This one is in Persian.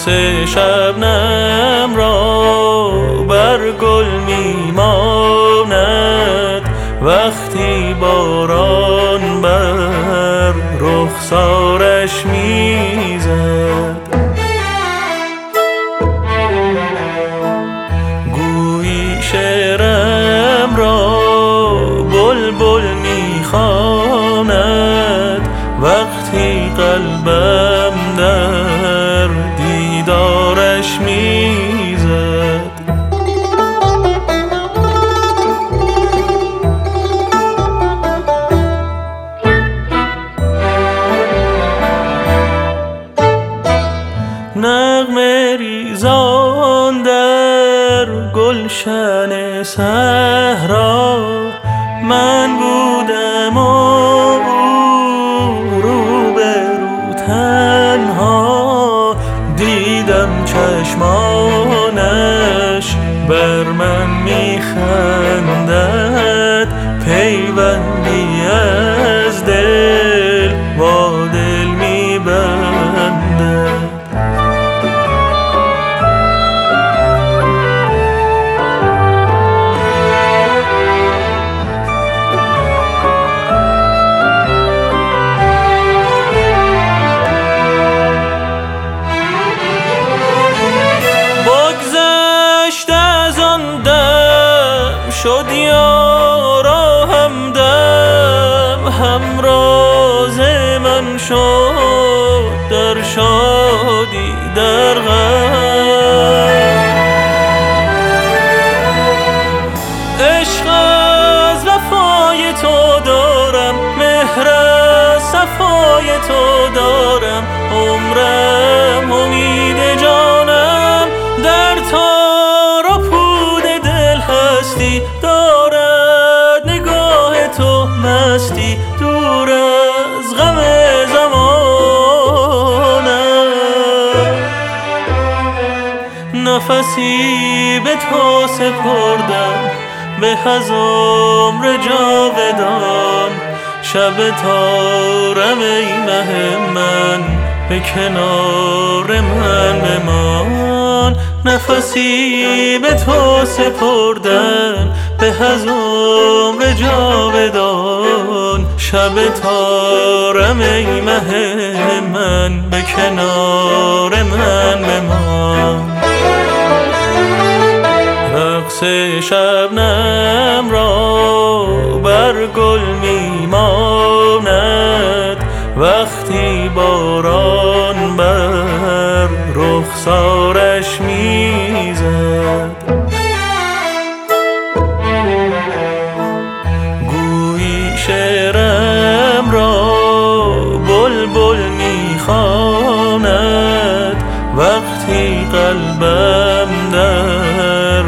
رقص شبنم را بر گل میماند وقتی باران بر رخسارش میزد. گویی شعرم را بلبل میخواند وقتی قلبم در دیدارش میزد. نغمه ریزان در گلشن صحرا من بودم و رو به رو تنها دیدم چشمانش بر من میخندد پیوندی از دل با دل میبندد. شد یارا همدم همراز من شد در شادی در غم. عشق از وفای تو دارم مهر از صفای تو دارم عمرم امید جانم در تار و پود دل هستی دارد نگاه تو مستی دور از غم زمانم. نفسی به تو سپردم به از عمر جاودان شب تارم ای مه من به کنار من بمان. نفسی به تو سپردن به از عمر جاودان شب تارم ای مه من به کنار من بمان. رقص شبنم را بر گل میماند وقتی باران بر رخسارش میزد. گویی شعرم را بلبل میخواند وقتی قلبم در